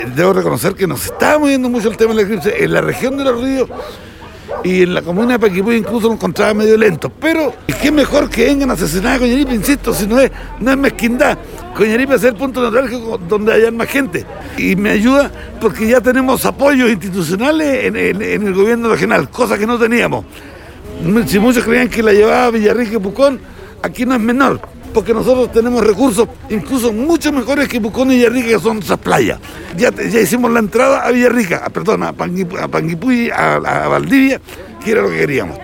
Debo reconocer que nos está moviendo mucho el tema del eclipse. En la región de Los Ríos y en la comuna de Panguipulli incluso lo encontraba medio lento. Pero qué mejor que vengan a asesinar a Coñaripe, insisto, si no es mezquindad. Coñaripe es el punto neurálgico donde hay más gente. Y me ayuda porque ya tenemos apoyos institucionales en el gobierno regional, cosa que no teníamos. Si muchos creían que la llevaba a Villarrica y Pucón, aquí no es menor, porque nosotros tenemos recursos incluso mucho mejores que Pucón y Villarrica, que son esas playas. Ya hicimos la entrada a Villarrica, a Panguipulli, a Valdivia, que era lo que queríamos.